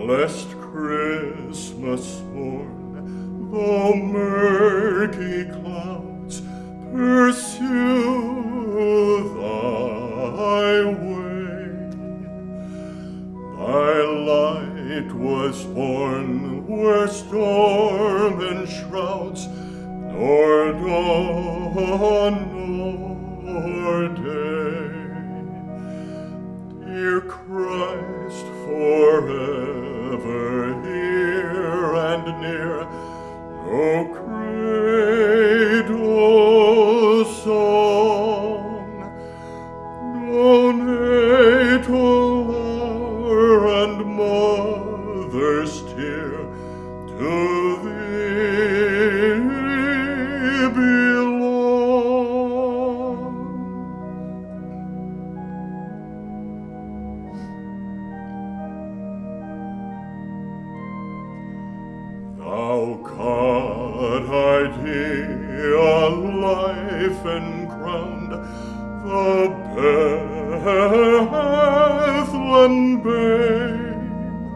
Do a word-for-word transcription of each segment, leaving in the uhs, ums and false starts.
Lest Christmas morn, though murky clouds pursue thy way, thy light was born where storm enshrouds nor dawn nor day. Dear Christ, forever here and near, no cradle song, no natal hour and mother's tear to thee belong. Thou God idea, life encrowned, the Bethlehem babe,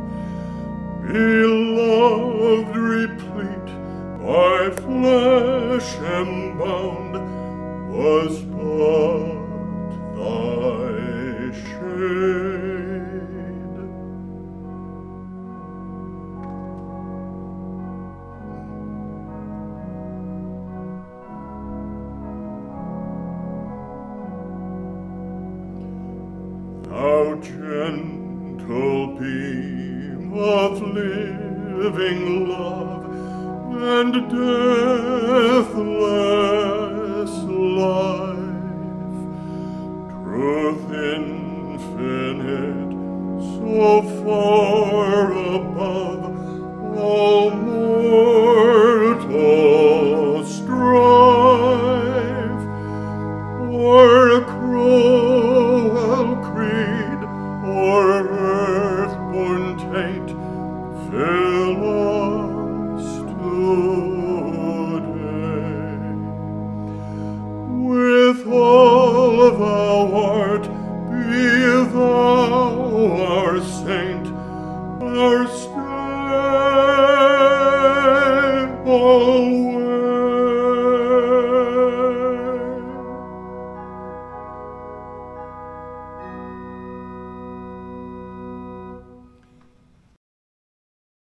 beloved replete, by flesh embound, was but thy shade. Thou gentle beam of living love and deathless life, truth infinite, so far above all mortal strife, or cruel creed, or earth-born taint, fill